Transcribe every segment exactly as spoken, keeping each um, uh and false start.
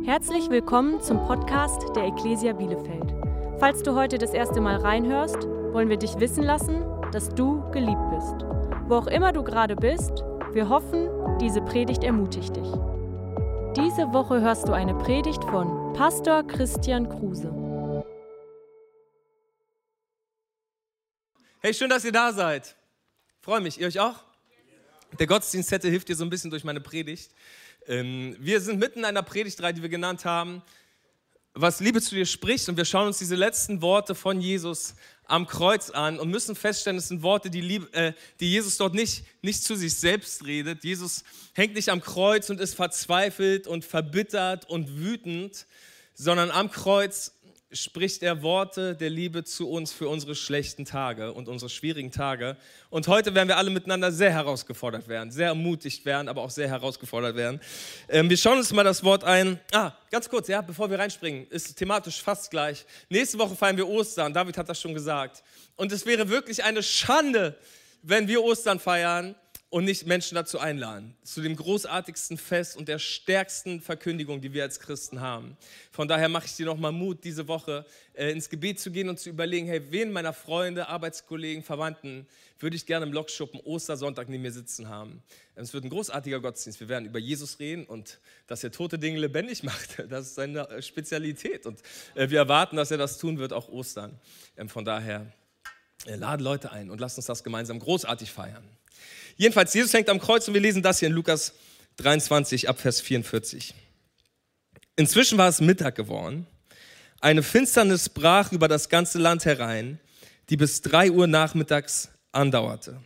Herzlich willkommen zum Podcast der Ecclesia Bielefeld. Falls du heute das erste Mal reinhörst, wollen wir dich wissen lassen, dass du geliebt bist. Wo auch immer du gerade bist, wir hoffen, diese Predigt ermutigt dich. Diese Woche hörst du eine Predigt von Pastor Christian Kruse. Hey, schön, dass ihr da seid. Freue mich. Ihr euch auch? Der Gottesdienstzettel hilft dir so ein bisschen durch meine Predigt. Ähm, wir sind mitten in einer Predigtreihe, die wir genannt haben, was Liebe zu dir spricht. Und wir schauen uns diese letzten Worte von Jesus am Kreuz an und müssen feststellen, es sind Worte, die, Liebe, äh, die Jesus dort nicht, nicht zu sich selbst redet. Jesus hängt nicht am Kreuz und ist verzweifelt und verbittert und wütend, sondern am Kreuz spricht er Worte der Liebe zu uns für unsere schlechten Tage und unsere schwierigen Tage. Und heute werden wir alle miteinander sehr herausgefordert werden, sehr ermutigt werden, aber auch sehr herausgefordert werden. Ähm, wir schauen uns mal das Wort ein. Ah, ganz kurz, ja, bevor wir reinspringen, ist thematisch fast gleich. Nächste Woche feiern wir Ostern, David hat das schon gesagt. Und es wäre wirklich eine Schande, wenn wir Ostern feiern und nicht Menschen dazu einladen, zu dem großartigsten Fest und der stärksten Verkündigung, die wir als Christen haben. Von daher mache ich dir nochmal Mut, diese Woche äh, ins Gebet zu gehen und zu überlegen, hey, wen meiner Freunde, Arbeitskollegen, Verwandten würde ich gerne im Lokschuppen Ostersonntag neben mir sitzen haben. Es wird ein großartiger Gottesdienst. Wir werden über Jesus reden und dass er tote Dinge lebendig macht. Das ist seine Spezialität und äh, wir erwarten, dass er das tun wird, auch Ostern. Ähm, von daher äh, lade Leute ein und lasst uns das gemeinsam großartig feiern. Jedenfalls, Jesus hängt am Kreuz und wir lesen das hier in Lukas dreiundzwanzig ab Vers vierundvierzig. Inzwischen war es Mittag geworden. Eine Finsternis brach über das ganze Land herein, die bis drei Uhr nachmittags andauerte.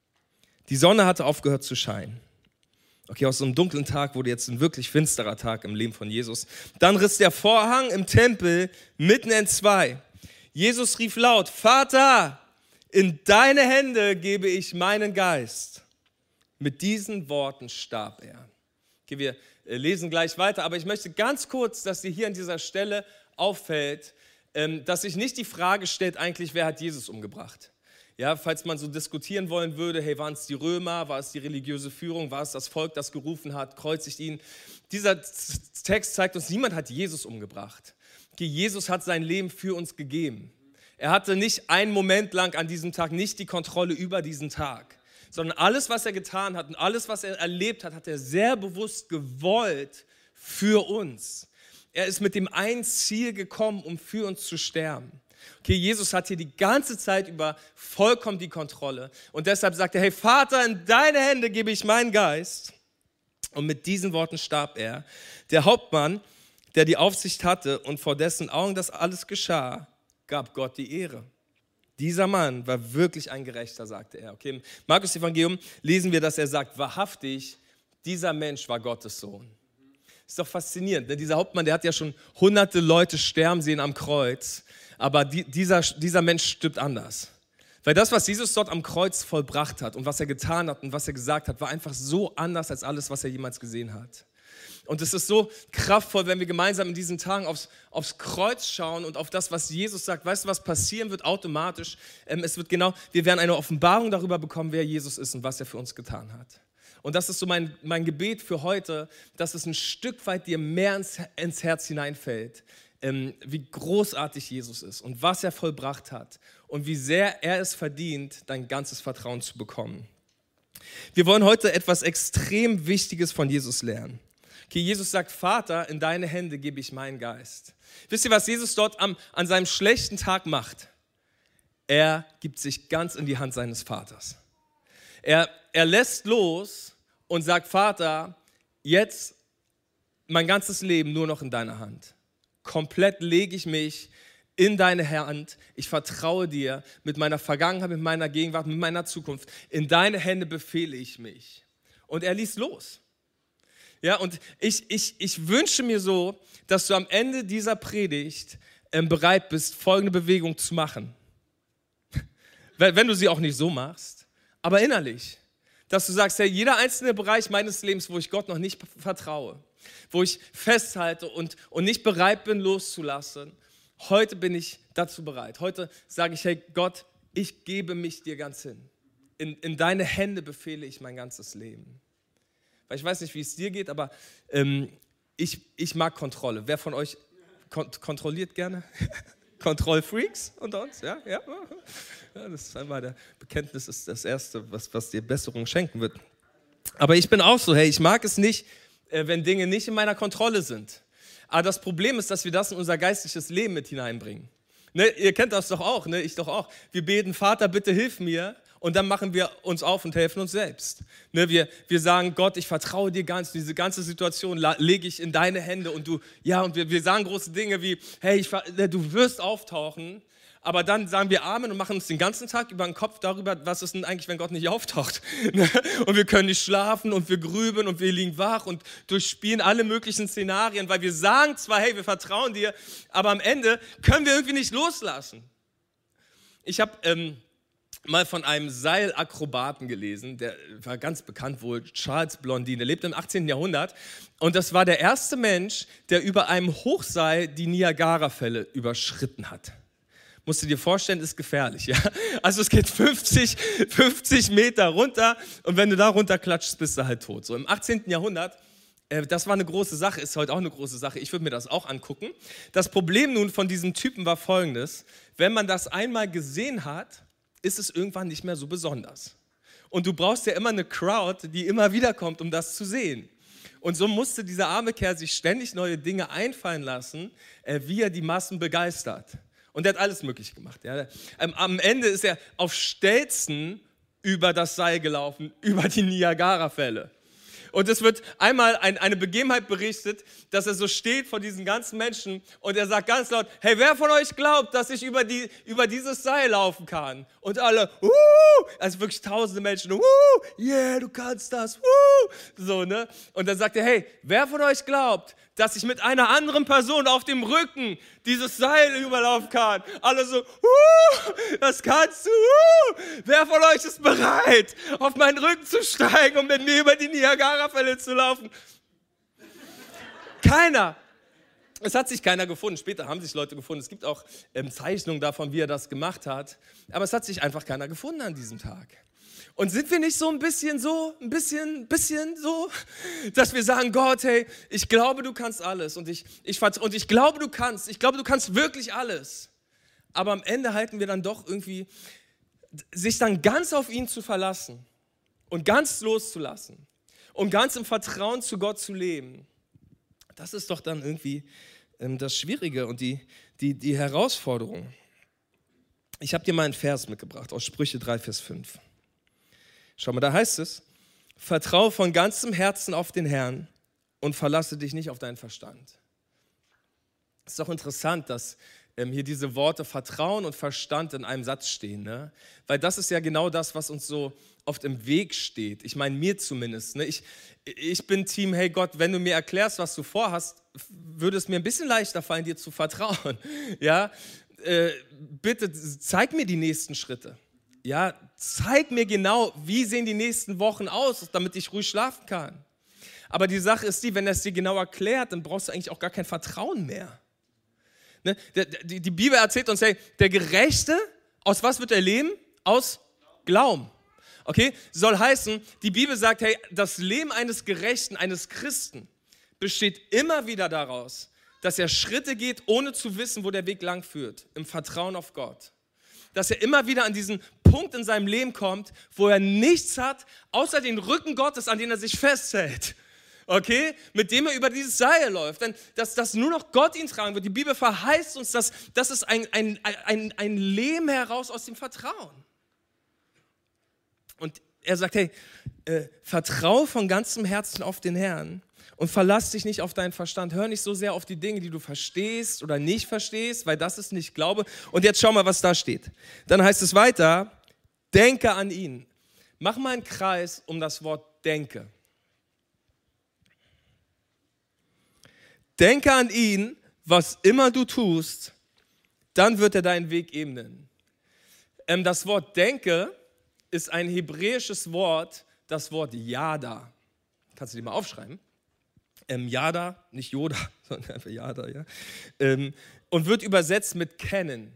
Die Sonne hatte aufgehört zu scheinen. Okay, aus so einem dunklen Tag wurde jetzt ein wirklich finsterer Tag im Leben von Jesus. Dann riss der Vorhang im Tempel mitten entzwei. Jesus rief laut: Vater, in deine Hände gebe ich meinen Geist. Mit diesen Worten starb er. Okay, wir lesen gleich weiter, aber ich möchte ganz kurz, dass dir hier an dieser Stelle auffällt, dass sich nicht die Frage stellt, eigentlich, wer hat Jesus umgebracht? Ja, falls man so diskutieren wollen würde, hey, waren es die Römer, war es die religiöse Führung, war es das Volk, das gerufen hat, kreuzigt ihn. Dieser Text zeigt uns, niemand hat Jesus umgebracht. Okay, Jesus hat sein Leben für uns gegeben. Er hatte nicht einen Moment lang an diesem Tag nicht die Kontrolle über diesen Tag, sondern alles, was er getan hat und alles, was er erlebt hat, hat er sehr bewusst gewollt für uns. Er ist mit dem einen Ziel gekommen, um für uns zu sterben. Okay, Jesus hat hier die ganze Zeit über vollkommen die Kontrolle und deshalb sagt er, hey Vater, in deine Hände gebe ich meinen Geist. Und mit diesen Worten starb er. Der Hauptmann, der die Aufsicht hatte und vor dessen Augen das alles geschah, gab Gott die Ehre. Dieser Mann war wirklich ein Gerechter, sagte er. Okay, im Markus-Evangelium lesen wir, dass er sagt, wahrhaftig, dieser Mensch war Gottes Sohn. Ist doch faszinierend, denn dieser Hauptmann, der hat ja schon hunderte Leute sterben sehen am Kreuz, aber die, dieser, dieser Mensch stirbt anders. Weil das, was Jesus dort am Kreuz vollbracht hat und was er getan hat und was er gesagt hat, war einfach so anders als alles, was er jemals gesehen hat. Und es ist so kraftvoll, wenn wir gemeinsam in diesen Tagen aufs, aufs Kreuz schauen und auf das, was Jesus sagt. Weißt du, was passieren wird automatisch? Ähm, es wird genau, wir werden eine Offenbarung darüber bekommen, wer Jesus ist und was er für uns getan hat. Und das ist so mein, mein Gebet für heute, dass es ein Stück weit dir mehr ins, ins Herz hineinfällt, ähm, wie großartig Jesus ist und was er vollbracht hat und wie sehr er es verdient, dein ganzes Vertrauen zu bekommen. Wir wollen heute etwas extrem Wichtiges von Jesus lernen. Okay, Jesus sagt, Vater, in deine Hände gebe ich meinen Geist. Wisst ihr, was Jesus dort am, an seinem schlechten Tag macht? Er gibt sich ganz in die Hand seines Vaters. Er, er lässt los und sagt, Vater, jetzt mein ganzes Leben nur noch in deiner Hand. Komplett lege ich mich in deine Hand. Ich vertraue dir mit meiner Vergangenheit, mit meiner Gegenwart, mit meiner Zukunft. In deine Hände befehle ich mich. Und er ließ los. Ja, und ich, ich, ich wünsche mir so, dass du am Ende dieser Predigt ähm, bereit bist, folgende Bewegung zu machen. wenn, wenn du sie auch nicht so machst, aber innerlich. Dass du sagst, hey, jeder einzelne Bereich meines Lebens, wo ich Gott noch nicht vertraue, wo ich festhalte und, und nicht bereit bin, loszulassen, heute bin ich dazu bereit. Heute sage ich, hey Gott, ich gebe mich dir ganz hin. In, in deine Hände befehle ich mein ganzes Leben. Weil ich weiß nicht, wie es dir geht, aber ähm, ich, ich mag Kontrolle. Wer von euch kont- kontrolliert gerne? Kontrollfreaks unter uns? Ja, ja. Ja, das ist einmal der Bekenntnis, ist das Erste, was, was dir Besserung schenken wird. Aber ich bin auch so, hey, ich mag es nicht, wenn Dinge nicht in meiner Kontrolle sind. Aber das Problem ist, dass wir das in unser geistliches Leben mit hineinbringen. Ne, ihr kennt das doch auch, ne, ich doch auch. Wir beten, Vater, bitte hilf mir. Und dann machen wir uns auf und helfen uns selbst. Ne, wir, wir sagen, Gott, ich vertraue dir ganz, diese ganze Situation la- lege ich in deine Hände. Und du, ja, und wir, wir sagen große Dinge wie, hey, ich, du wirst auftauchen. Aber dann sagen wir Amen und machen uns den ganzen Tag über den Kopf darüber, was ist denn eigentlich, wenn Gott nicht auftaucht. Und wir können nicht schlafen und wir grübeln und wir liegen wach und durchspielen alle möglichen Szenarien, weil wir sagen zwar, hey, wir vertrauen dir, aber am Ende können wir irgendwie nicht loslassen. Ich habe ähm, mal von einem Seilakrobaten gelesen, der war ganz bekannt wohl, Charles Blondin, der lebte im achtzehnten Jahrhundert. Und das war der erste Mensch, der über einem Hochseil die Niagarafälle überschritten hat. Musst du dir vorstellen, ist gefährlich. Ja? Also es geht fünfzig, fünfzig Meter runter und wenn du da runterklatschst, bist du halt tot. So im achtzehnten Jahrhundert, äh, das war eine große Sache, ist heute auch eine große Sache. Ich würde mir das auch angucken. Das Problem nun von diesem Typen war folgendes. Wenn man das einmal gesehen hat, ist es irgendwann nicht mehr so besonders. Und du brauchst ja immer eine Crowd, die immer wieder kommt, um das zu sehen. Und so musste dieser arme Kerl sich ständig neue Dinge einfallen lassen, äh, wie er die Massen begeistert. Und er hat alles möglich gemacht. Ja. Am Ende ist er auf Stelzen über das Seil gelaufen, über die Niagarafälle. Und es wird einmal ein, eine Begebenheit berichtet, dass er so steht vor diesen ganzen Menschen und er sagt ganz laut, hey, wer von euch glaubt, dass ich über, die, über dieses Seil laufen kann? Und alle, uh, also wirklich tausende Menschen, uh, yeah, du kannst das, uh, so, ne? Und dann sagt er, hey, wer von euch glaubt, dass ich mit einer anderen Person auf dem Rücken dieses Seil überlaufen kann? Alle so, uh, das kannst du, uh. Wer von euch ist bereit, auf meinen Rücken zu steigen, um mit mir über die Niagarafälle zu laufen? Keiner. Es hat sich keiner gefunden. Später haben sich Leute gefunden. Es gibt auch ähm, Zeichnungen davon, wie er das gemacht hat. Aber es hat sich einfach keiner gefunden an diesem Tag. Und sind wir nicht so ein bisschen so, ein bisschen, bisschen so, dass wir sagen, Gott, hey, ich glaube, du kannst alles und ich, ich, und ich glaube, du kannst, ich glaube, du kannst wirklich alles. Aber am Ende halten wir dann doch irgendwie, sich dann ganz auf ihn zu verlassen und ganz loszulassen und ganz im Vertrauen zu Gott zu leben. Das ist doch dann irgendwie ähm, das Schwierige und die, die, die Herausforderung. Ich habe dir mal einen Vers mitgebracht aus Sprüche drei, Vers fünf. Schau mal, da heißt es, vertraue von ganzem Herzen auf den Herrn und verlasse dich nicht auf deinen Verstand. Es ist doch interessant, dass ähm, hier diese Worte Vertrauen und Verstand in einem Satz stehen, ne? Weil das ist ja genau das, was uns so oft im Weg steht. Ich meine, mir zumindest. Ne? Ich, ich bin Team, hey Gott, wenn du mir erklärst, was du vorhast, würde es mir ein bisschen leichter fallen, dir zu vertrauen. Ja? Äh, bitte zeig mir die nächsten Schritte. Ja, zeig mir genau, wie sehen die nächsten Wochen aus, damit ich ruhig schlafen kann. Aber die Sache ist die, wenn er es dir genau erklärt, dann brauchst du eigentlich auch gar kein Vertrauen mehr. Ne? Die, die Bibel erzählt uns, hey, der Gerechte, aus was wird er leben? Aus Glauben. Okay, soll heißen, die Bibel sagt, hey, das Leben eines Gerechten, eines Christen, besteht immer wieder daraus, dass er Schritte geht, ohne zu wissen, wo der Weg lang führt, im Vertrauen auf Gott. Dass er immer wieder an diesen Punkt in seinem Leben kommt, wo er nichts hat, außer den Rücken Gottes, an den er sich festhält. Okay? Mit dem er über dieses Seil läuft. Denn dass, dass nur noch Gott ihn tragen wird. Die Bibel verheißt uns, dass das ist ein, ein, ein, ein Leben heraus aus dem Vertrauen. Und er sagt, hey, äh, vertrau von ganzem Herzen auf den Herrn und verlass dich nicht auf deinen Verstand. Hör nicht so sehr auf die Dinge, die du verstehst oder nicht verstehst, weil das ist nicht Glaube. Und jetzt schau mal, was da steht. Dann heißt es weiter, denke an ihn. Mach mal einen Kreis um das Wort denke. Denke an ihn, was immer du tust, dann wird er deinen Weg ebnen. Ähm, das Wort denke ist ein hebräisches Wort, das Wort Yada. Kannst du dir mal aufschreiben? Ähm, Yada, nicht Yoda, sondern einfach Yada, ja. Ähm, und wird übersetzt mit kennen.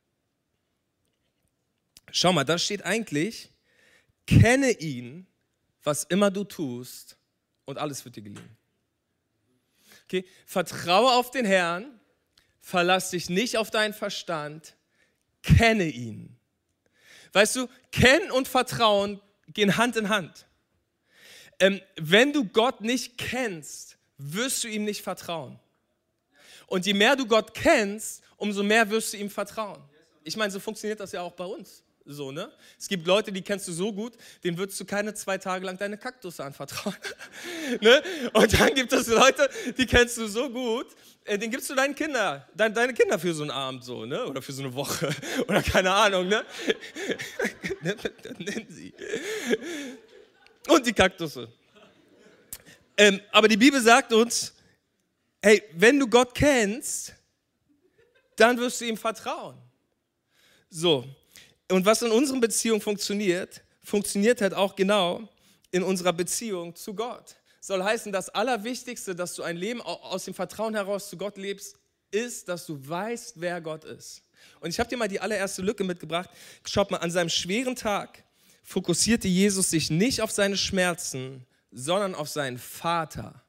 Schau mal, da steht eigentlich, kenne ihn, was immer du tust, und alles wird dir gelingen. Okay? Vertraue auf den Herrn, verlass dich nicht auf deinen Verstand, kenne ihn. Weißt du, Kennen und Vertrauen gehen Hand in Hand. Ähm, wenn du Gott nicht kennst, wirst du ihm nicht vertrauen. Und je mehr du Gott kennst, umso mehr wirst du ihm vertrauen. Ich meine, so funktioniert das ja auch bei uns. So, ne? Es gibt Leute, die kennst du so gut, denen würdest du keine zwei Tage lang deine Kaktusse anvertrauen. Ne? Und dann gibt es Leute, die kennst du so gut, äh, denen gibst du deinen Kinder, dein, deine Kinder für so einen Abend so, ne? Oder für so eine Woche oder keine Ahnung. Ne? Nennen sie. Und die Kaktusse. Ähm, aber die Bibel sagt uns, hey, wenn du Gott kennst, dann wirst du ihm vertrauen. So. Und was in unserer Beziehung funktioniert, funktioniert halt auch genau in unserer Beziehung zu Gott. Soll heißen, das Allerwichtigste, dass du ein Leben aus dem Vertrauen heraus zu Gott lebst, ist, dass du weißt, wer Gott ist. Und ich habe dir mal die allererste Lücke mitgebracht. Schaut mal, an seinem schweren Tag fokussierte Jesus sich nicht auf seine Schmerzen, sondern auf seinen Vater.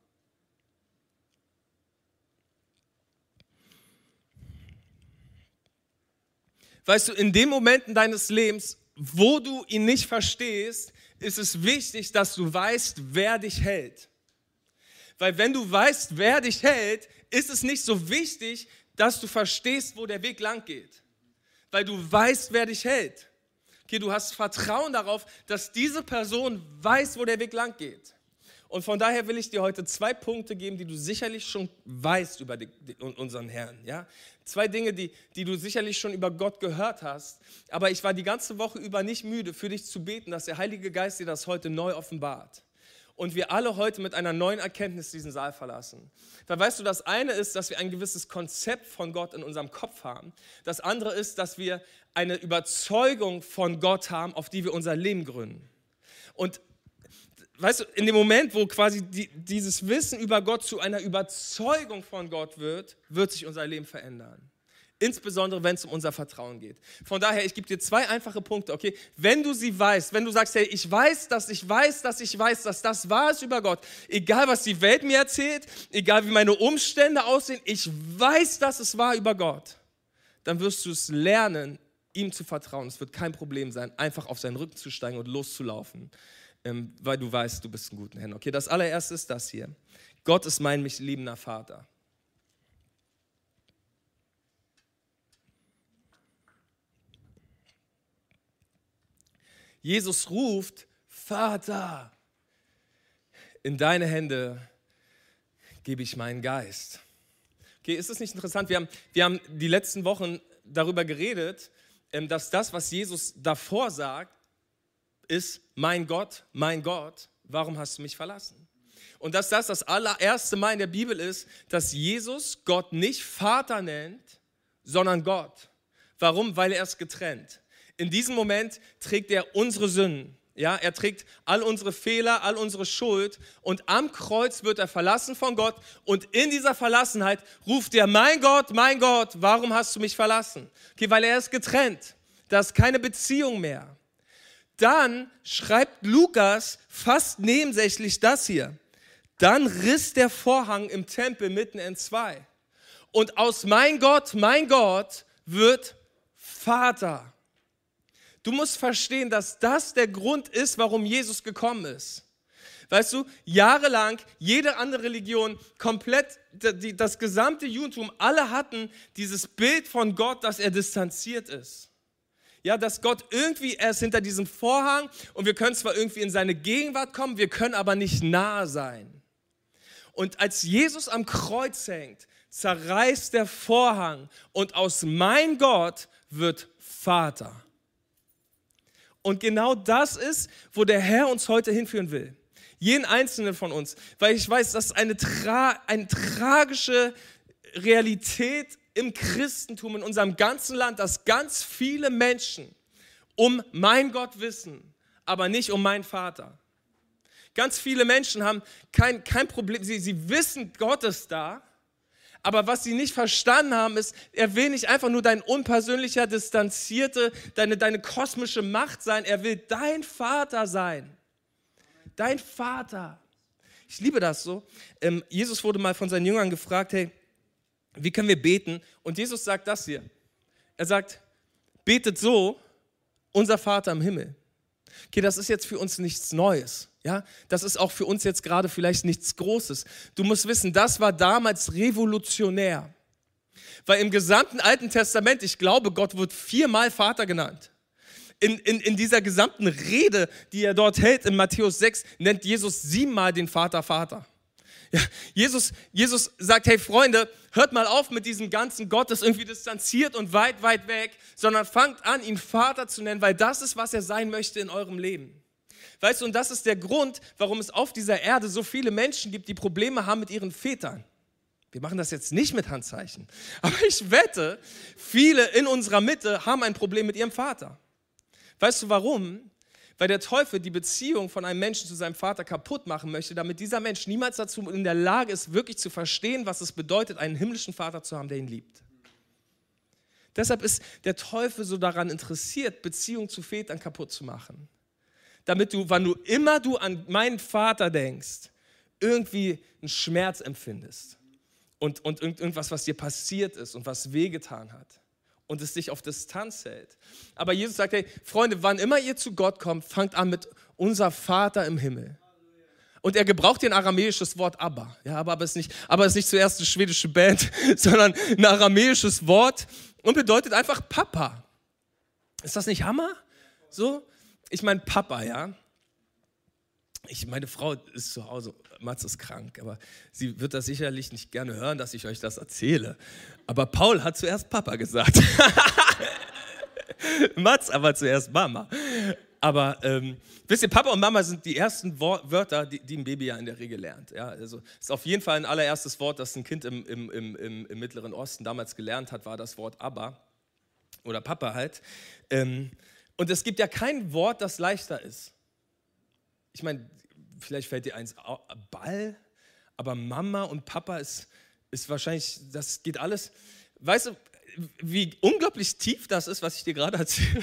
Weißt du, in den Momenten deines Lebens, wo du ihn nicht verstehst, ist es wichtig, dass du weißt, wer dich hält. Weil wenn du weißt, wer dich hält, ist es nicht so wichtig, dass du verstehst, wo der Weg lang geht. Weil du weißt, wer dich hält. Okay, du hast Vertrauen darauf, dass diese Person weiß, wo der Weg lang geht. Und von daher will ich dir heute zwei Punkte geben, die du sicherlich schon weißt über die, die, unseren Herrn. Ja? Zwei Dinge, die, die du sicherlich schon über Gott gehört hast. Aber ich war die ganze Woche über nicht müde, für dich zu beten, dass der Heilige Geist dir das heute neu offenbart. Und wir alle heute mit einer neuen Erkenntnis diesen Saal verlassen. Weil weißt du, das eine ist, dass wir ein gewisses Konzept von Gott in unserem Kopf haben. Das andere ist, dass wir eine Überzeugung von Gott haben, auf die wir unser Leben gründen. Und weißt du, in dem Moment, wo quasi die, dieses Wissen über Gott zu einer Überzeugung von Gott wird, wird sich unser Leben verändern. Insbesondere, wenn es um unser Vertrauen geht. Von daher, ich gebe dir zwei einfache Punkte, okay? Wenn du sie weißt, wenn du sagst, hey, ich weiß, dass ich weiß, dass ich weiß, dass das wahr ist über Gott, egal was die Welt mir erzählt, egal wie meine Umstände aussehen, ich weiß, dass es wahr über Gott, dann wirst du es lernen, ihm zu vertrauen. Es wird kein Problem sein, einfach auf seinen Rücken zu steigen und loszulaufen, ähm, weil du weißt, du bist in guten Händen. Okay, das allererste ist das hier. Gott ist mein mich liebender Vater. Jesus ruft, Vater, in deine Hände gebe ich meinen Geist. Okay, ist das nicht interessant? Wir haben, wir haben die letzten Wochen darüber geredet, dass das, was Jesus davor sagt, ist, mein Gott, mein Gott, warum hast du mich verlassen? Und dass das das allererste Mal in der Bibel ist, dass Jesus Gott nicht Vater nennt, sondern Gott. Warum? Weil er es getrennt. In diesem Moment trägt er unsere Sünden. Ja, er trägt all unsere Fehler, all unsere Schuld und am Kreuz wird er verlassen von Gott und in dieser Verlassenheit ruft er, mein Gott, mein Gott, warum hast du mich verlassen? Okay, weil er ist getrennt, da ist keine Beziehung mehr. Dann schreibt Lukas fast nebensächlich das hier. Dann riss der Vorhang im Tempel mitten in zwei und aus mein Gott, mein Gott wird Vater. Du musst verstehen, dass das der Grund ist, warum Jesus gekommen ist. Weißt du, jahrelang, jede andere Religion, komplett, das gesamte Judentum, alle hatten dieses Bild von Gott, dass er distanziert ist. Ja, dass Gott irgendwie, er ist hinter diesem Vorhang und wir können zwar irgendwie in seine Gegenwart kommen, wir können aber nicht nahe sein. Und als Jesus am Kreuz hängt, zerreißt der Vorhang und aus mein Gott wird Vater. Und genau das ist, wo der Herr uns heute hinführen will. Jeden Einzelnen von uns. Weil ich weiß, das ist eine, tra- eine tragische Realität im Christentum, in unserem ganzen Land, dass ganz viele Menschen um mein Gott wissen, aber nicht um meinen Vater. Ganz viele Menschen haben kein, kein Problem, sie, sie wissen, Gott ist da. Aber was sie nicht verstanden haben, ist, er will nicht einfach nur dein unpersönlicher, distanzierte, deine, deine kosmische Macht sein. Er will dein Vater sein. Dein Vater. Ich liebe das so. Ähm, Jesus wurde mal von seinen Jüngern gefragt, hey, wie können wir beten? Und Jesus sagt das hier. Er sagt, betet so, unser Vater im Himmel. Okay, das ist jetzt für uns nichts Neues. Ja? Das ist auch für uns jetzt gerade vielleicht nichts Großes. Du musst wissen, das war damals revolutionär. Weil im gesamten Alten Testament, ich glaube, Gott wird viermal Vater genannt. In, in, in dieser gesamten Rede, die er dort hält, in Matthäus sechs, nennt Jesus siebenmal den Vater Vater. Ja, Jesus, Jesus sagt, hey Freunde, hört mal auf mit diesem ganzen Gott, das irgendwie distanziert und weit, weit weg, sondern fangt an, ihn Vater zu nennen, weil das ist, was er sein möchte in eurem Leben. Weißt du, und das ist der Grund, warum es auf dieser Erde so viele Menschen gibt, die Probleme haben mit ihren Vätern. Wir machen das jetzt nicht mit Handzeichen, aber ich wette, viele in unserer Mitte haben ein Problem mit ihrem Vater. Weißt du warum? Weil der Teufel die Beziehung von einem Menschen zu seinem Vater kaputt machen möchte, damit dieser Mensch niemals dazu in der Lage ist, wirklich zu verstehen, was es bedeutet, einen himmlischen Vater zu haben, der ihn liebt. Deshalb ist der Teufel so daran interessiert, Beziehungen zu Vätern kaputt zu machen. Damit du, wann du immer du an meinen Vater denkst, irgendwie einen Schmerz empfindest und, und irgendwas, was dir passiert ist und was wehgetan hat. Und es dich auf Distanz hält. Aber Jesus sagt, hey, Freunde, wann immer ihr zu Gott kommt, fangt an mit unser Vater im Himmel. Und er gebraucht hier ein aramäisches Wort Abba. Ja, aber es ist nicht, aber es ist nicht zuerst eine schwedische Band, sondern ein aramäisches Wort und bedeutet einfach Papa. Ist das nicht Hammer? So? Ich meine Papa, ja. Ich, meine Frau ist zu Hause, Mats ist krank, aber sie wird das sicherlich nicht gerne hören, dass ich euch das erzähle. Aber Paul hat zuerst Papa gesagt. Mats aber zuerst Mama. Aber ähm, wisst ihr, Papa und Mama sind die ersten Wor- Wörter, die, die ein Baby ja in der Regel lernt. Ja, also ist auf jeden Fall ein allererstes Wort, das ein Kind im, im, im, im Mittleren Osten damals gelernt hat, war das Wort Abba oder Papa halt. Ähm, und es gibt ja kein Wort, das leichter ist. Ich meine, vielleicht fällt dir eins Ball, aber Mama und Papa ist, ist wahrscheinlich, das geht alles. Weißt du, wie unglaublich tief das ist, was ich dir gerade erzähle?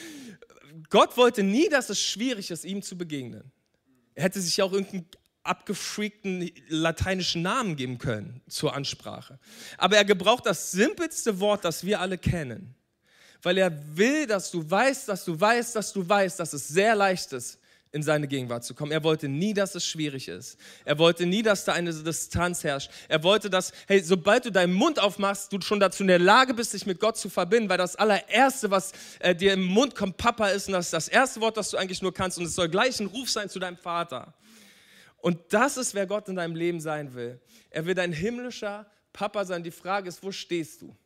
Gott wollte nie, dass es schwierig ist, ihm zu begegnen. Er hätte sich auch irgendeinen abgefreakten lateinischen Namen geben können zur Ansprache. Aber er gebraucht das simpelste Wort, das wir alle kennen. Weil er will, dass du weißt, dass du weißt, dass du weißt, dass es sehr leicht ist, in seine Gegenwart zu kommen. Er wollte nie, dass es schwierig ist. Er wollte nie, dass da eine Distanz herrscht. Er wollte, dass, hey, sobald du deinen Mund aufmachst, du schon dazu in der Lage bist, dich mit Gott zu verbinden, weil das allererste, was äh, dir im Mund kommt, Papa ist, und das ist das erste Wort, das du eigentlich nur kannst, und es soll gleich ein Ruf sein zu deinem Vater. Und das ist, wer Gott in deinem Leben sein will. Er will dein himmlischer Papa sein. Die Frage ist, wo stehst du?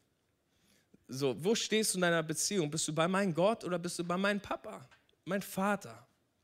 So, wo stehst du in deiner Beziehung? Bist du bei meinem Gott oder bist du bei meinem Papa, mein Vater?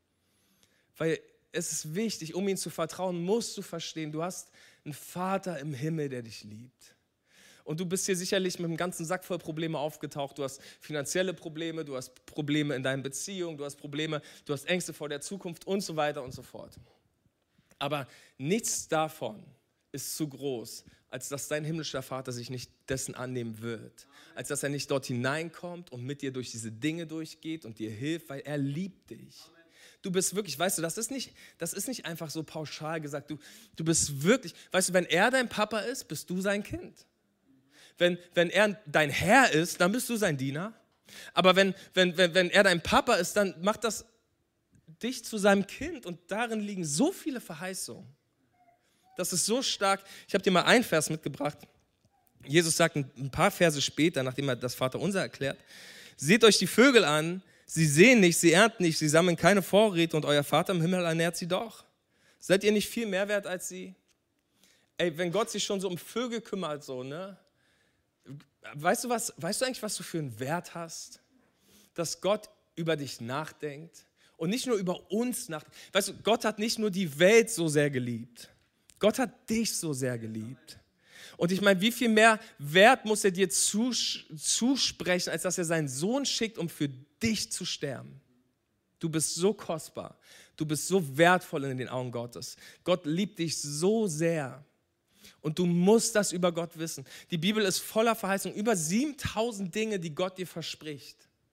Weil es ist wichtig, um ihm zu vertrauen, musst du verstehen, du hast einen Vater im Himmel, der dich liebt. Und du bist hier sicherlich mit einem ganzen Sack voll Probleme aufgetaucht. Du hast finanzielle Probleme, du hast Probleme in deinen Beziehungen, du hast Probleme, du hast Ängste vor der Zukunft und so weiter und so fort. Aber nichts davon ist zu groß, als dass dein himmlischer Vater sich nicht dessen annehmen wird. Als dass er nicht dort hineinkommt und mit dir durch diese Dinge durchgeht und dir hilft, weil er liebt dich. Du bist wirklich, weißt du, das ist nicht, das ist nicht einfach so pauschal gesagt. Du, du bist wirklich, weißt du, wenn er dein Papa ist, bist du sein Kind. Wenn, wenn er dein Herr ist, dann bist du sein Diener. Aber wenn, wenn, wenn, wenn er dein Papa ist, dann macht das dich zu seinem Kind. Und darin liegen so viele Verheißungen. Das ist so stark. Ich habe dir mal einen Vers mitgebracht. Jesus sagt ein paar Verse später, nachdem er das Vaterunser erklärt, seht euch die Vögel an, sie sehen nicht, sie ernten nicht, sie sammeln keine Vorräte und euer Vater im Himmel ernährt sie doch. Seid ihr nicht viel mehr wert als sie? Ey, wenn Gott sich schon so um Vögel kümmert, so, ne? Weißt du was, weißt du eigentlich, was du für einen Wert hast? Dass Gott über dich nachdenkt und nicht nur über uns nachdenkt. Weißt du, Gott hat nicht nur die Welt so sehr geliebt. Gott hat dich so sehr geliebt. Und ich meine, wie viel mehr Wert muss er dir zus- zusprechen, als dass er seinen Sohn schickt, um für dich zu sterben? Du bist so kostbar. Du bist so wertvoll in den Augen Gottes. Gott liebt dich so sehr. Und du musst das über Gott wissen. Die Bibel ist voller Verheißungen. Über siebentausend Dinge, die Gott dir verspricht.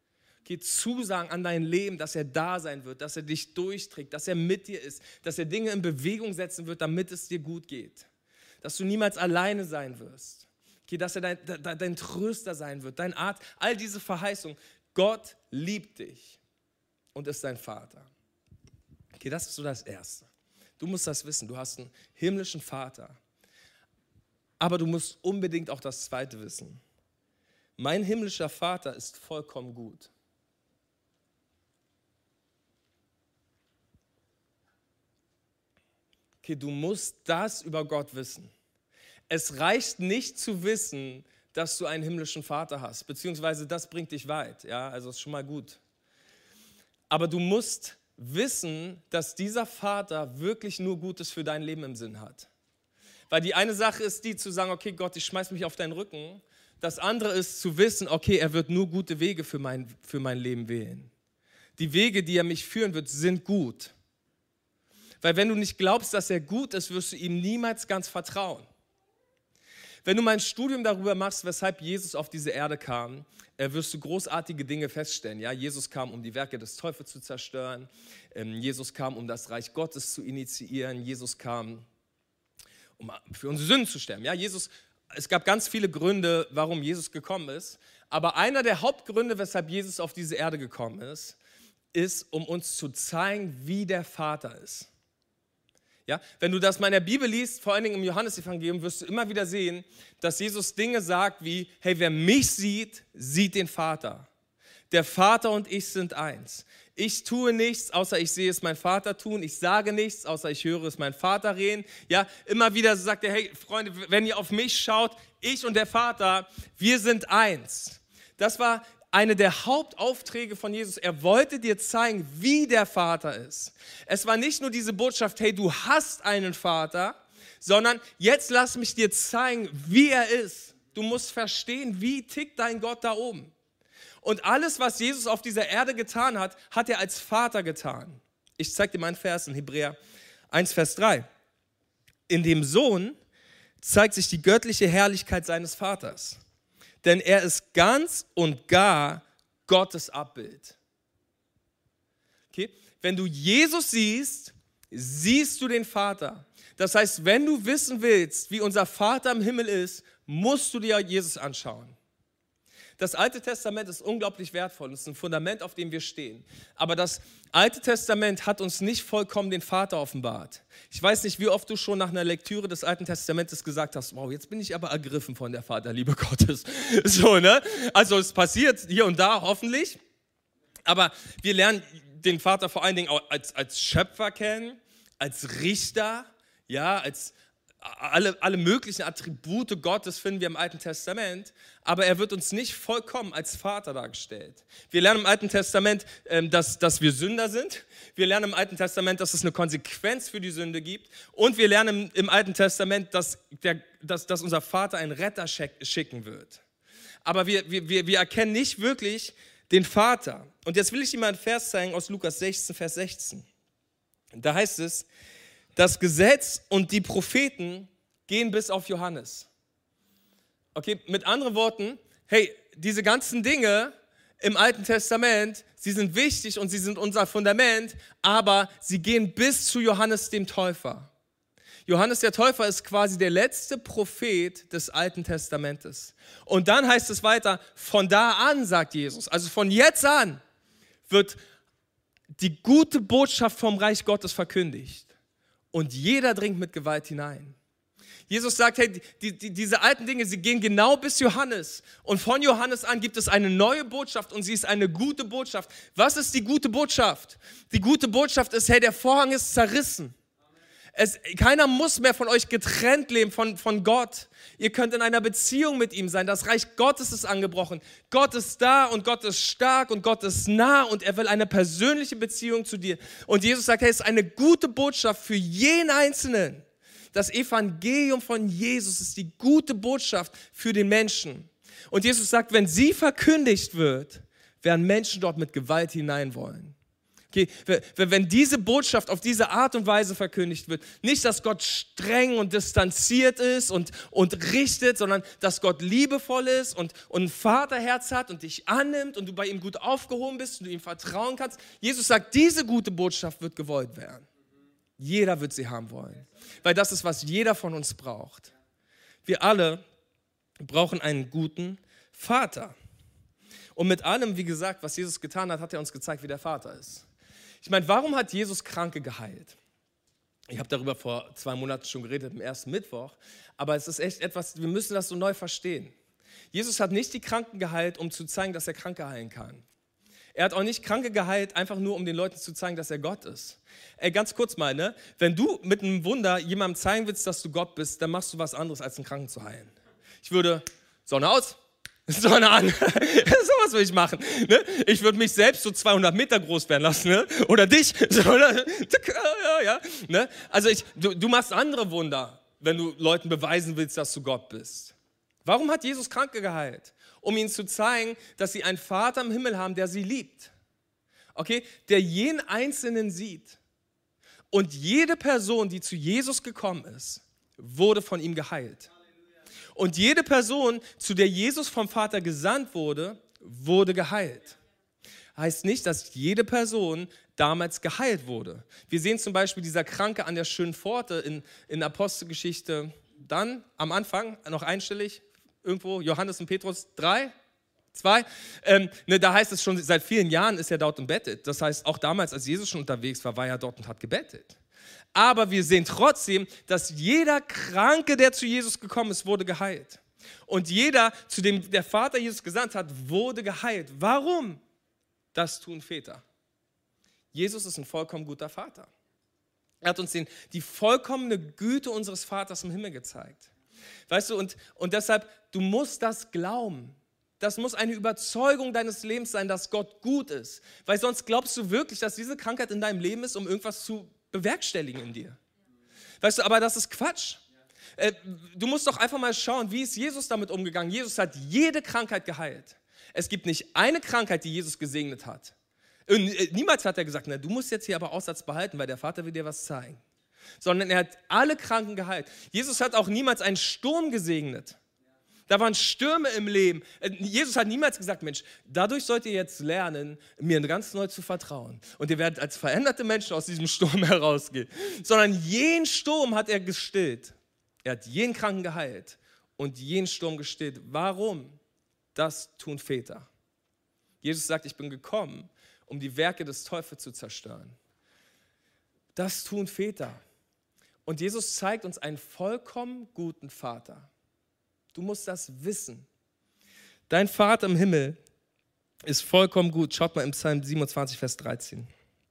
Okay, Zusagen an dein Leben, dass er da sein wird, dass er dich durchträgt, dass er mit dir ist, dass er Dinge in Bewegung setzen wird, damit es dir gut geht. Dass du niemals alleine sein wirst. Okay, dass er dein, dein, dein Tröster sein wird, dein Arzt, all diese Verheißungen. Gott liebt dich und ist dein Vater. Okay, das ist so das Erste. Du musst das wissen, du hast einen himmlischen Vater. Aber du musst unbedingt auch das Zweite wissen. Mein himmlischer Vater ist vollkommen gut. Okay, du musst das über Gott wissen. Es reicht nicht zu wissen, dass du einen himmlischen Vater hast, beziehungsweise das bringt dich weit, ja, also ist schon mal gut. Aber du musst wissen, dass dieser Vater wirklich nur Gutes für dein Leben im Sinn hat. Weil die eine Sache ist die, zu sagen, okay Gott, ich schmeiß mich auf deinen Rücken. Das andere ist zu wissen, okay, er wird nur gute Wege für mein, für mein Leben wählen. Die Wege, die er mich führen wird, sind gut. Weil wenn du nicht glaubst, dass er gut ist, wirst du ihm niemals ganz vertrauen. Wenn du mal ein Studium darüber machst, weshalb Jesus auf diese Erde kam, wirst du großartige Dinge feststellen. Ja, Jesus kam, um die Werke des Teufels zu zerstören. Jesus kam, um das Reich Gottes zu initiieren. Jesus kam, um für unsere Sünden zu sterben. Ja, Jesus, es gab ganz viele Gründe, warum Jesus gekommen ist. Aber einer der Hauptgründe, weshalb Jesus auf diese Erde gekommen ist, ist, um uns zu zeigen, wie der Vater ist. Ja, wenn du das mal in der Bibel liest, vor allen Dingen im Johannesevangelium, wirst du immer wieder sehen, dass Jesus Dinge sagt wie, hey, wer mich sieht, sieht den Vater. Der Vater und ich sind eins. Ich tue nichts, außer ich sehe es mein Vater tun. Ich sage nichts, außer ich höre es mein Vater reden. Ja, immer wieder sagt er, hey, Freunde, wenn ihr auf mich schaut, ich und der Vater, wir sind eins. Das war eine der Hauptaufträge von Jesus. Er wollte dir zeigen, wie der Vater ist. Es war nicht nur diese Botschaft, hey, du hast einen Vater, sondern jetzt lass mich dir zeigen, wie er ist. Du musst verstehen, wie tickt dein Gott da oben. Und alles, was Jesus auf dieser Erde getan hat, hat er als Vater getan. Ich zeige dir mal einen Vers in Hebräer eins, Vers drei. In dem Sohn zeigt sich die göttliche Herrlichkeit seines Vaters. Denn er ist ganz und gar Gottes Abbild. Okay? Wenn du Jesus siehst, siehst du den Vater. Das heißt, wenn du wissen willst, wie unser Vater im Himmel ist, musst du dir Jesus anschauen. Das Alte Testament ist unglaublich wertvoll. Es ist ein Fundament, auf dem wir stehen. Aber das Alte Testament hat uns nicht vollkommen den Vater offenbart. Ich weiß nicht, wie oft du schon nach einer Lektüre des Alten Testamentes gesagt hast, wow, jetzt bin ich aber ergriffen von der Vaterliebe Gottes. So, ne? Also es passiert hier und da hoffentlich. Aber wir lernen den Vater vor allen Dingen auch als, als Schöpfer kennen, als Richter, ja, als Alle, alle möglichen Attribute Gottes finden wir im Alten Testament, aber er wird uns nicht vollkommen als Vater dargestellt. Wir lernen im Alten Testament, dass, dass wir Sünder sind. Wir lernen im Alten Testament, dass es eine Konsequenz für die Sünde gibt. Und wir lernen im, im Alten Testament, dass, der, dass, dass unser Vater einen Retter schicken wird. Aber wir, wir, wir erkennen nicht wirklich den Vater. Und jetzt will ich dir mal einen Vers zeigen aus Lukas sechzehn, Vers sechzehn. Da heißt es, das Gesetz und die Propheten gehen bis auf Johannes. Okay, mit anderen Worten, hey, diese ganzen Dinge im Alten Testament, sie sind wichtig und sie sind unser Fundament, aber sie gehen bis zu Johannes dem Täufer. Johannes der Täufer ist quasi der letzte Prophet des Alten Testamentes. Und dann heißt es weiter, von da an, sagt Jesus, also von jetzt an wird die gute Botschaft vom Reich Gottes verkündigt. Und jeder dringt mit Gewalt hinein. Jesus sagt, hey, die, die, diese alten Dinge, sie gehen genau bis Johannes. Und von Johannes an gibt es eine neue Botschaft und sie ist eine gute Botschaft. Was ist die gute Botschaft? Die gute Botschaft ist, hey, der Vorhang ist zerrissen. Es, keiner muss mehr von euch getrennt leben, von, von Gott. Ihr könnt in einer Beziehung mit ihm sein. Das Reich Gottes ist angebrochen. Gott ist da und Gott ist stark und Gott ist nah und er will eine persönliche Beziehung zu dir. Und Jesus sagt, hey, es ist eine gute Botschaft für jeden Einzelnen. Das Evangelium von Jesus ist die gute Botschaft für den Menschen. Und Jesus sagt, wenn sie verkündigt wird, werden Menschen dort mit Gewalt hinein wollen. Okay, wenn diese Botschaft auf diese Art und Weise verkündigt wird, nicht, dass Gott streng und distanziert ist und, und richtet, sondern dass Gott liebevoll ist und, und ein Vaterherz hat und dich annimmt und du bei ihm gut aufgehoben bist und du ihm vertrauen kannst. Jesus sagt, diese gute Botschaft wird gewollt werden. Jeder wird sie haben wollen, weil das ist, was jeder von uns braucht. Wir alle brauchen einen guten Vater. Und mit allem, wie gesagt, was Jesus getan hat, hat er uns gezeigt, wie der Vater ist. Ich meine, warum hat Jesus Kranke geheilt? Ich habe darüber vor zwei Monaten schon geredet, am ersten Mittwoch. Aber es ist echt etwas, wir müssen das so neu verstehen. Jesus hat nicht die Kranken geheilt, um zu zeigen, dass er Kranke heilen kann. Er hat auch nicht Kranke geheilt, einfach nur, um den Leuten zu zeigen, dass er Gott ist. Ey, ganz kurz mal, ne? Wenn du mit einem Wunder jemandem zeigen willst, dass du Gott bist, dann machst du was anderes, als einen Kranken zu heilen. Ich würde, Sonne aus, Sonne an. Sowas würde ich machen. Ne? Ich würde mich selbst so zweihundert Meter groß werden lassen. Ne? Oder dich. ja, ja, ne? Also ich, du, du machst andere Wunder, wenn du Leuten beweisen willst, dass du Gott bist. Warum hat Jesus Kranke geheilt? Um ihnen zu zeigen, dass sie einen Vater im Himmel haben, der sie liebt. Okay? Der jeden Einzelnen sieht. Und jede Person, die zu Jesus gekommen ist, wurde von ihm geheilt. Und jede Person, zu der Jesus vom Vater gesandt wurde, wurde geheilt. Heißt nicht, dass jede Person damals geheilt wurde. Wir sehen zum Beispiel dieser Kranke an der schönen Pforte in, in Apostelgeschichte, dann am Anfang, noch einstellig, irgendwo, Johannes und Petrus drei, zwei, ähm, ne, da heißt es schon, seit vielen Jahren ist er dort und bettet. Das heißt, auch damals, als Jesus schon unterwegs war, war er dort und hat gebettet. Aber wir sehen trotzdem, dass jeder Kranke, der zu Jesus gekommen ist, wurde geheilt. Und jeder, zu dem der Vater Jesus gesandt hat, wurde geheilt. Warum? Das tun Väter. Jesus ist ein vollkommen guter Vater. Er hat uns den, die vollkommene Güte unseres Vaters im Himmel gezeigt. Weißt du, und, und deshalb, du musst das glauben. Das muss eine Überzeugung deines Lebens sein, dass Gott gut ist. Weil sonst glaubst du wirklich, dass diese Krankheit in deinem Leben ist, um irgendwas zu bewerkstelligen in dir. Weißt du, aber das ist Quatsch. Äh, du musst doch einfach mal schauen, wie ist Jesus damit umgegangen. Jesus hat jede Krankheit geheilt. Es gibt nicht eine Krankheit, die Jesus gesegnet hat. Und äh, niemals hat er gesagt, na, du musst jetzt hier aber Aussatz behalten, weil der Vater will dir was zeigen. Sondern er hat alle Kranken geheilt. Jesus hat auch niemals einen Sturm gesegnet. Da waren Stürme im Leben. Jesus hat niemals gesagt, Mensch, dadurch sollt ihr jetzt lernen, mir ganz neu zu vertrauen. Und ihr werdet als veränderte Menschen aus diesem Sturm herausgehen. Sondern jeden Sturm hat er gestillt. Er hat jeden Kranken geheilt und jeden Sturm gestillt. Warum? Das tun Väter. Jesus sagt, ich bin gekommen, um die Werke des Teufels zu zerstören. Das tun Väter. Und Jesus zeigt uns einen vollkommen guten Vater. Du musst das wissen. Dein Vater im Himmel ist vollkommen gut. Schaut mal im Psalm siebenundzwanzig, Vers dreizehn.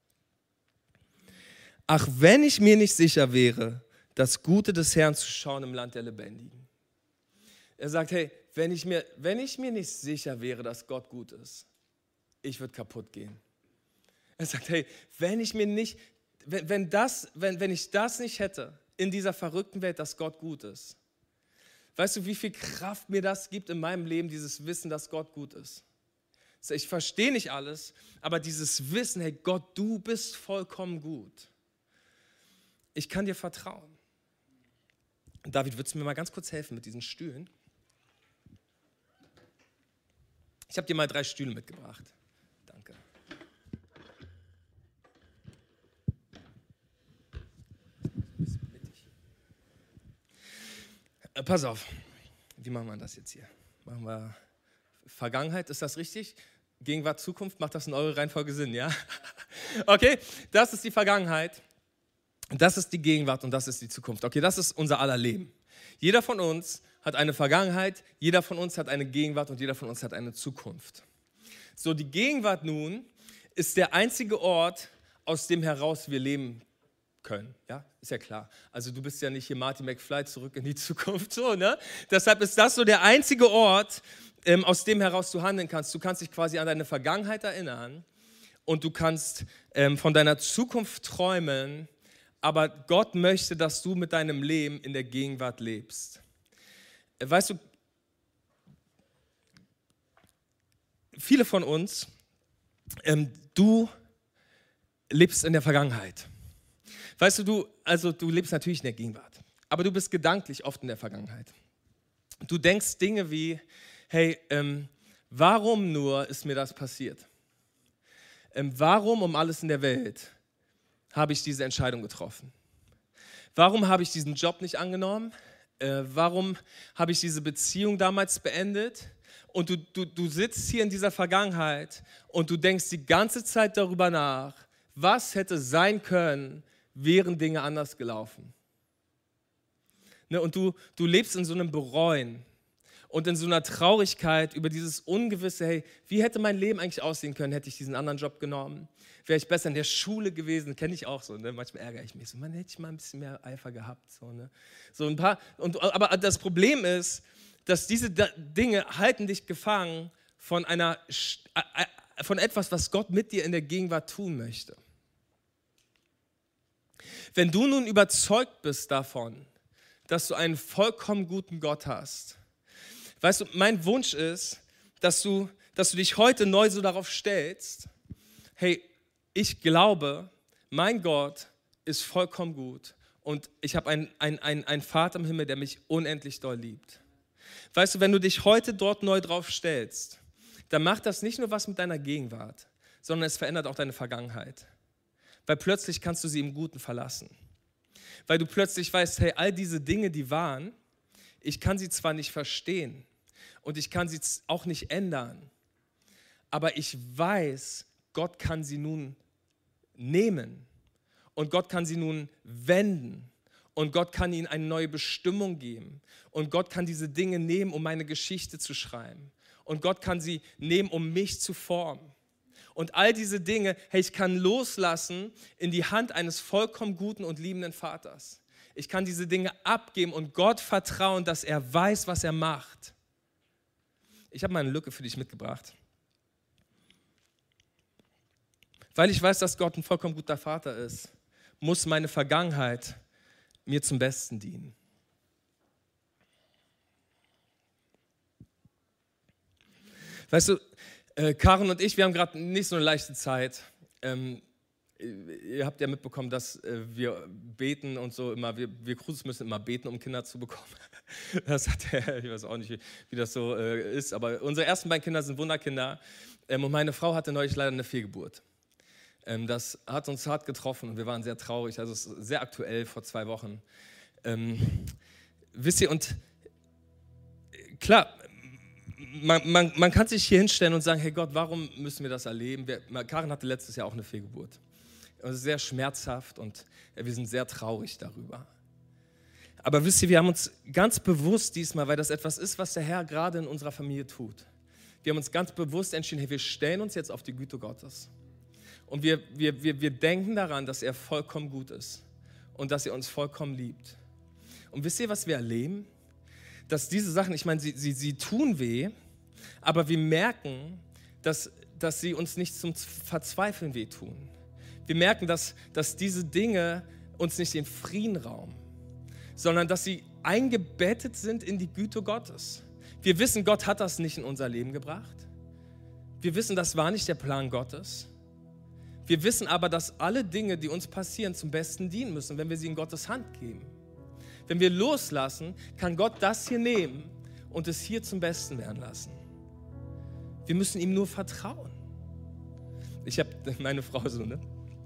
Ach, wenn ich mir nicht sicher wäre, das Gute des Herrn zu schauen im Land der Lebendigen. Er sagt, hey, wenn ich mir, wenn ich mir nicht sicher wäre, dass Gott gut ist, ich würde kaputt gehen. Er sagt, hey, wenn ich mir nicht, wenn, wenn, das, wenn, wenn ich das nicht hätte, in dieser verrückten Welt, dass Gott gut ist, weißt du, wie viel Kraft mir das gibt in meinem Leben, dieses Wissen, dass Gott gut ist? Ich verstehe nicht alles, aber dieses Wissen, hey Gott, du bist vollkommen gut. Ich kann dir vertrauen. Und David, würdest du mir mal ganz kurz helfen mit diesen Stühlen? Ich habe dir mal drei Stühle mitgebracht. Danke. Äh, pass auf, wie machen wir das jetzt hier? Machen wir Vergangenheit, ist das richtig? Gegenwart, Zukunft, macht das in eurer Reihenfolge Sinn, ja? Okay, das ist die Vergangenheit, das ist die Gegenwart und das ist die Zukunft. Okay, das ist unser aller Leben. Jeder von uns hat eine Vergangenheit, jeder von uns hat eine Gegenwart und jeder von uns hat eine Zukunft. So, die Gegenwart nun ist der einzige Ort, aus dem heraus wir leben können. Ja, ist ja klar. Also du bist ja nicht hier Marty McFly zurück in die Zukunft, so, ne? Deshalb ist das so der einzige Ort, ähm, aus dem heraus du handeln kannst. Du kannst dich quasi an deine Vergangenheit erinnern und du kannst ähm, von deiner Zukunft träumen, aber Gott möchte, dass du mit deinem Leben in der Gegenwart lebst. Weißt du, viele von uns, ähm, du lebst in der Vergangenheit. Weißt du, du, also du lebst natürlich in der Gegenwart, aber du bist gedanklich oft in der Vergangenheit. Du denkst Dinge wie, hey, ähm, warum nur ist mir das passiert? Ähm, warum um alles in der Welt habe ich diese Entscheidung getroffen? Warum habe ich diesen Job nicht angenommen? Äh, warum habe ich diese Beziehung damals beendet? Und du, du, du sitzt hier in dieser Vergangenheit und du denkst die ganze Zeit darüber nach, was hätte sein können, wären Dinge anders gelaufen. Ne, und du, du lebst in so einem Bereuen und in so einer Traurigkeit über dieses Ungewisse, hey, wie hätte mein Leben eigentlich aussehen können, hätte ich diesen anderen Job genommen? Wäre ich besser in der Schule gewesen? Kenne ich auch so, ne? Manchmal ärgere ich mich so, man hätte ich mal ein bisschen mehr Eifer gehabt. So, ne? so ein paar, und, aber das Problem ist, dass diese Dinge halten dich gefangen von, einer, von etwas, was Gott mit dir in der Gegenwart tun möchte. Wenn du nun überzeugt bist davon, dass du einen vollkommen guten Gott hast, weißt du, mein Wunsch ist, dass du, dass du dich heute neu so darauf stellst, hey, ich glaube, mein Gott ist vollkommen gut und ich habe einen, einen, einen, einen Vater im Himmel, der mich unendlich doll liebt. Weißt du, wenn du dich heute dort neu drauf stellst, dann macht das nicht nur was mit deiner Gegenwart, sondern es verändert auch deine Vergangenheit. Weil plötzlich kannst du sie im Guten verlassen. Weil du plötzlich weißt, hey, all diese Dinge, die waren, ich kann sie zwar nicht verstehen und ich kann sie auch nicht ändern, aber ich weiß, Gott kann sie nun nehmen und Gott kann sie nun wenden und Gott kann ihnen eine neue Bestimmung geben und Gott kann diese Dinge nehmen, um meine Geschichte zu schreiben und Gott kann sie nehmen, um mich zu formen. Und all diese Dinge, hey, ich kann loslassen in die Hand eines vollkommen guten und liebenden Vaters. Ich kann diese Dinge abgeben und Gott vertrauen, dass er weiß, was er macht. Ich habe mal eine Lücke für dich mitgebracht. Weil ich weiß, dass Gott ein vollkommen guter Vater ist, muss meine Vergangenheit mir zum Besten dienen. Weißt du, äh, Karen und ich, wir haben gerade nicht so eine leichte Zeit. Ähm, ihr habt ja mitbekommen, dass äh, wir beten und so immer, wir, wir Cruises müssen immer beten, um Kinder zu bekommen. Das hat er, ich weiß auch nicht, wie, wie das so äh, ist, aber unsere ersten beiden Kinder sind Wunderkinder. Ähm, und meine Frau hatte neulich leider eine Fehlgeburt. Ähm, das hat uns hart getroffen und wir waren sehr traurig, also es ist sehr aktuell, vor zwei Wochen. Ähm, wisst ihr, und klar, man, man, man kann sich hier hinstellen und sagen, hey Gott, warum müssen wir das erleben? Wir, Karin hatte letztes Jahr auch eine Fehlgeburt. Es ist sehr schmerzhaft und ja, wir sind sehr traurig darüber. Aber wisst ihr, wir haben uns ganz bewusst diesmal, weil das etwas ist, was der Herr gerade in unserer Familie tut. Wir haben uns ganz bewusst entschieden, hey, wir stellen uns jetzt auf die Güte Gottes. Und wir, wir, wir, wir denken daran, dass er vollkommen gut ist und dass er uns vollkommen liebt. Und wisst ihr, was wir erleben? Dass diese Sachen, ich meine, sie, sie, sie tun weh, aber wir merken, dass, dass sie uns nicht zum Verzweifeln wehtun. Wir merken, dass, dass diese Dinge uns nicht den Frieden rauben, sondern dass sie eingebettet sind in die Güte Gottes. Wir wissen, Gott hat das nicht in unser Leben gebracht. Wir wissen, das war nicht der Plan Gottes. Wir wissen aber, dass alle Dinge, die uns passieren, zum Besten dienen müssen, wenn wir sie in Gottes Hand geben. Wenn wir loslassen, kann Gott das hier nehmen und es hier zum Besten werden lassen. Wir müssen ihm nur vertrauen. Ich habe meine Frau so, ne?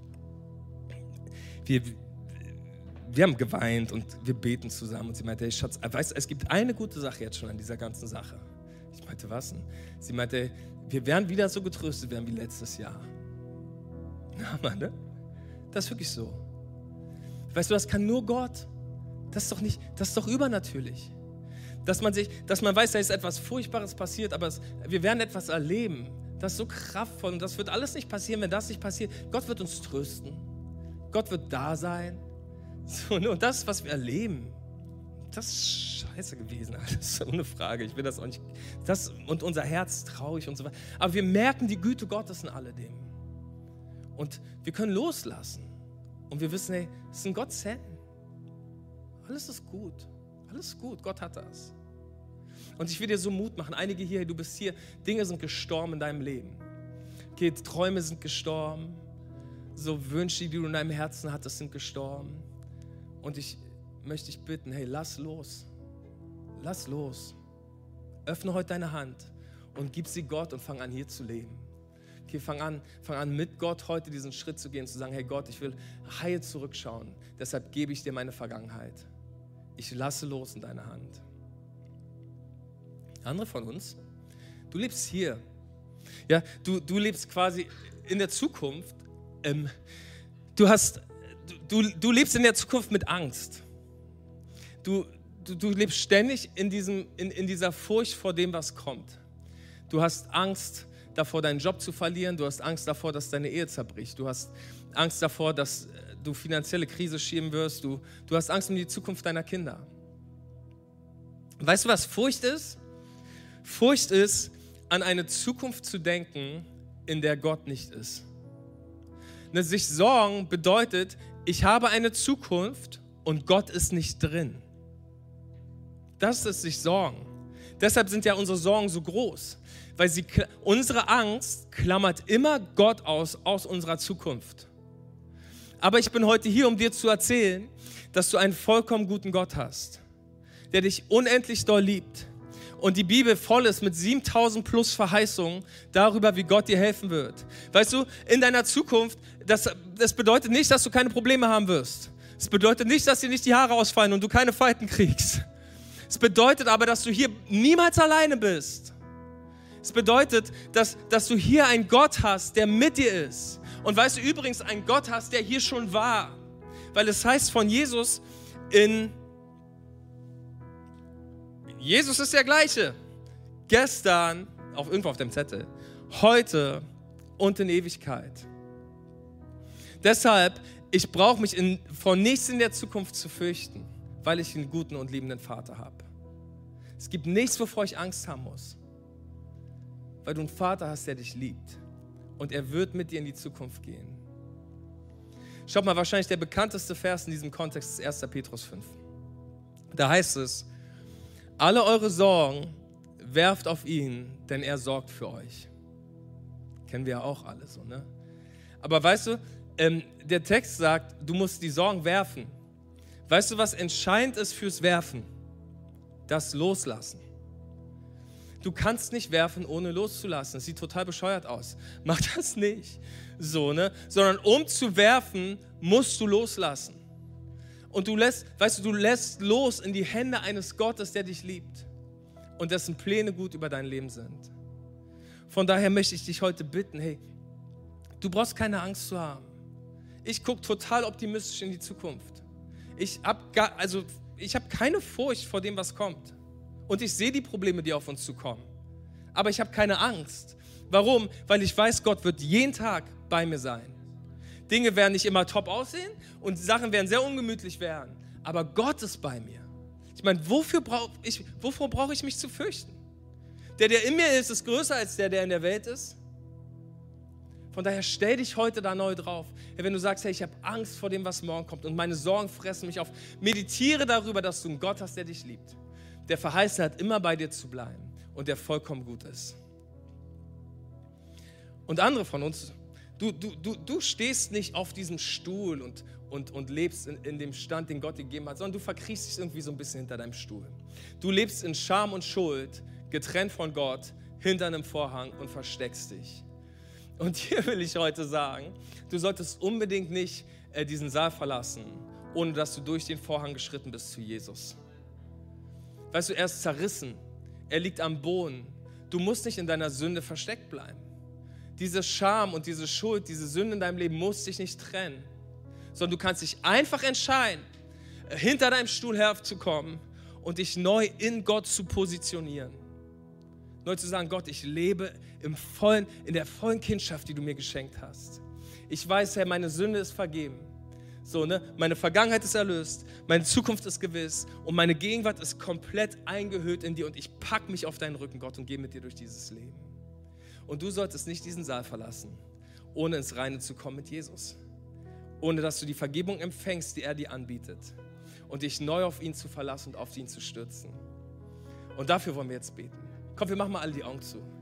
Wir, wir haben geweint und wir beten zusammen und sie meinte, hey Schatz, weißt du, es gibt eine gute Sache jetzt schon an dieser ganzen Sache. Ich meinte, was denn? Sie meinte, wir werden wieder so getröstet werden wie letztes Jahr. Na, Mann, ne? Das ist wirklich so. Weißt du, das kann nur Gott. Das ist doch nicht, das ist doch übernatürlich. Dass man sich, dass man weiß, da ist etwas Furchtbares passiert, aber es, wir werden etwas erleben. Das ist so kraftvoll und das wird alles nicht passieren, wenn das nicht passiert. Gott wird uns trösten. Gott wird da sein. So, ne? Und das ist, was wir erleben. Das ist scheiße gewesen, alles ohne Frage. Ich will das auch nicht. Das, und unser Herz traurig und so weiter. Aber wir merken die Güte Gottes in alledem. Und wir können loslassen. Und wir wissen, hey, es ist in Gottes Händen. Alles ist gut. Alles ist gut. Gott hat das. Und ich will dir so Mut machen. Einige hier, hey, du bist hier, Dinge sind gestorben in deinem Leben. Okay, Träume sind gestorben. so Wünsche, die du in deinem Herzen hattest, sind gestorben. Und ich möchte dich bitten, hey, lass los. Lass los. Öffne heute deine Hand und gib sie Gott und fang an, hier zu leben. Okay, fang an, fang an, mit Gott heute diesen Schritt zu gehen, zu sagen, hey Gott, ich will heil zurückschauen. Deshalb gebe ich dir meine Vergangenheit. Ich lasse los in deine Hand. Andere von uns, du lebst hier. Ja, du, du lebst quasi in der Zukunft. Ähm, du, hast, du, du lebst in der Zukunft mit Angst. Du, du, du lebst ständig in, diesem, in, in dieser Furcht vor dem, was kommt. Du hast Angst davor, deinen Job zu verlieren. Du hast Angst davor, dass deine Ehe zerbricht. Du hast Angst davor, dass du finanzielle Krise schieben wirst. Du, du hast Angst um die Zukunft deiner Kinder. Weißt du, was Furcht ist? Furcht ist, an eine Zukunft zu denken, in der Gott nicht ist. Ne, sich sorgen bedeutet, ich habe eine Zukunft und Gott ist nicht drin. Das ist sich sorgen. Deshalb sind ja unsere Sorgen so groß, weil sie, unsere Angst klammert immer Gott aus, aus unserer Zukunft. Aber ich bin heute hier, um dir zu erzählen, dass du einen vollkommen guten Gott hast, der dich unendlich doll liebt. Und die Bibel voll ist mit siebentausend plus Verheißungen darüber, wie Gott dir helfen wird. Weißt du, in deiner Zukunft, das, das bedeutet nicht, dass du keine Probleme haben wirst. Es bedeutet nicht, dass dir nicht die Haare ausfallen und du keine Falten kriegst. Es bedeutet aber, dass du hier niemals alleine bist. Es bedeutet, dass, dass du hier einen Gott hast, der mit dir ist. Und weißt du, übrigens einen Gott hast, der hier schon war. Weil es heißt von Jesus in... Jesus ist der Gleiche. Gestern, auf irgendwo auf dem Zettel, heute und in Ewigkeit. Deshalb, ich brauche mich in, vor nichts in der Zukunft zu fürchten, weil ich einen guten und liebenden Vater habe. Es gibt nichts, wovor ich Angst haben muss, weil du einen Vater hast, der dich liebt und er wird mit dir in die Zukunft gehen. Schaut mal, wahrscheinlich der bekannteste Vers in diesem Kontext ist erster Petrus fünf. Da heißt es, alle eure Sorgen werft auf ihn, denn er sorgt für euch. Kennen wir ja auch alle so, ne? Aber weißt du, ähm, der Text sagt, du musst die Sorgen werfen. Weißt du, was entscheidend ist fürs Werfen? Das Loslassen. Du kannst nicht werfen, ohne loszulassen. Das sieht total bescheuert aus. Mach das nicht so, ne? Sondern um zu werfen, musst du loslassen. Und du lässt, weißt du, du lässt los in die Hände eines Gottes, der dich liebt und dessen Pläne gut über dein Leben sind. Von daher möchte ich dich heute bitten, hey, du brauchst keine Angst zu haben. Ich gucke total optimistisch in die Zukunft. Ich habe also, ich hab keine Furcht vor dem, was kommt. Und ich sehe die Probleme, die auf uns zukommen. Aber ich habe keine Angst. Warum? Weil ich weiß, Gott wird jeden Tag bei mir sein. Dinge werden nicht immer top aussehen und Sachen werden sehr ungemütlich werden. Aber Gott ist bei mir. Ich meine, wofür brauche ich, wovor brauche ich mich zu fürchten? Der, der in mir ist, ist größer als der, der in der Welt ist. Von daher stell dich heute da neu drauf. Wenn du sagst, hey, ich habe Angst vor dem, was morgen kommt und meine Sorgen fressen mich auf, meditiere darüber, dass du einen Gott hast, der dich liebt. Der verheißt hat, immer bei dir zu bleiben und der vollkommen gut ist. Und andere von uns, Du, du, du, du stehst nicht auf diesem Stuhl und, und, und lebst in, in dem Stand, den Gott dir gegeben hat, sondern du verkriechst dich irgendwie so ein bisschen hinter deinem Stuhl. Du lebst in Scham und Schuld, getrennt von Gott, hinter einem Vorhang und versteckst dich. Und hier will ich heute sagen, du solltest unbedingt nicht äh, diesen Saal verlassen, ohne dass du durch den Vorhang geschritten bist zu Jesus. Weißt du, er ist zerrissen, er liegt am Boden. Du musst nicht in deiner Sünde versteckt bleiben. Diese Scham und diese Schuld, diese Sünde in deinem Leben muss dich nicht trennen, sondern du kannst dich einfach entscheiden, hinter deinem Stuhl herzukommen und dich neu in Gott zu positionieren. Neu zu sagen, Gott, ich lebe im vollen, in der vollen Kindschaft, die du mir geschenkt hast. Ich weiß, Herr, meine Sünde ist vergeben. So, ne? Meine Vergangenheit ist erlöst, meine Zukunft ist gewiss und meine Gegenwart ist komplett eingehüllt in dir und ich packe mich auf deinen Rücken, Gott, und gehe mit dir durch dieses Leben. Und du solltest nicht diesen Saal verlassen, ohne ins Reine zu kommen mit Jesus. Ohne dass du die Vergebung empfängst, die er dir anbietet. Und dich neu auf ihn zu verlassen und auf ihn zu stürzen. Und dafür wollen wir jetzt beten. Komm, wir machen mal alle die Augen zu.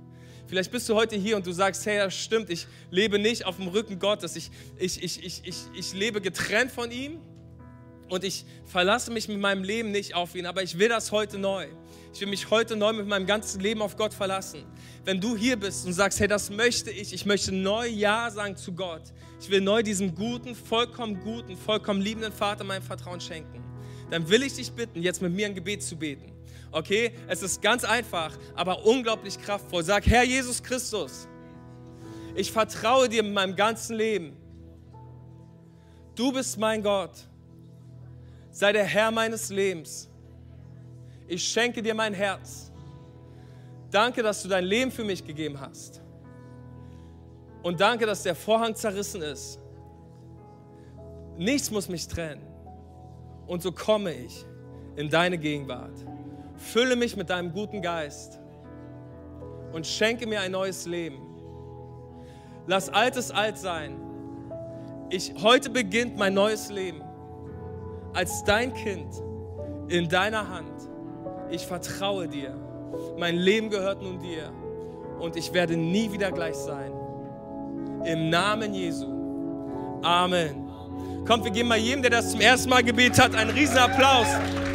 Vielleicht bist du heute hier und du sagst, hey, das stimmt, ich lebe nicht auf dem Rücken Gottes. Ich, ich, ich, ich, ich, ich lebe getrennt von ihm und ich verlasse mich mit meinem Leben nicht auf ihn. Aber ich will das heute neu. Ich will mich heute neu mit meinem ganzen Leben auf Gott verlassen. Wenn du hier bist und sagst, hey, das möchte ich, ich möchte neu Ja sagen zu Gott. Ich will neu diesem guten, vollkommen guten, vollkommen liebenden Vater mein Vertrauen schenken. Dann will ich dich bitten, jetzt mit mir ein Gebet zu beten. Okay? Es ist ganz einfach, aber unglaublich kraftvoll. Sag, Herr Jesus Christus, ich vertraue dir mit meinem ganzen Leben. Du bist mein Gott. Sei der Herr meines Lebens. Ich schenke dir mein Herz. Danke, dass du dein Leben für mich gegeben hast. Und danke, dass der Vorhang zerrissen ist. Nichts muss mich trennen. Und so komme ich in deine Gegenwart. Fülle mich mit deinem guten Geist und schenke mir ein neues Leben. Lass Altes alt sein. Ich, heute beginnt mein neues Leben. Als dein Kind in deiner Hand. Ich vertraue dir. Mein Leben gehört nun dir. Und ich werde nie wieder gleich sein. Im Namen Jesu. Amen. Kommt, wir geben mal jedem, der das zum ersten Mal gebetet hat, einen riesen Applaus.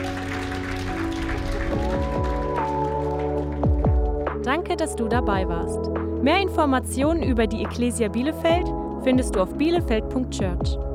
Danke, dass du dabei warst. Mehr Informationen über die Ecclesia Bielefeld findest du auf bielefeld punkt church.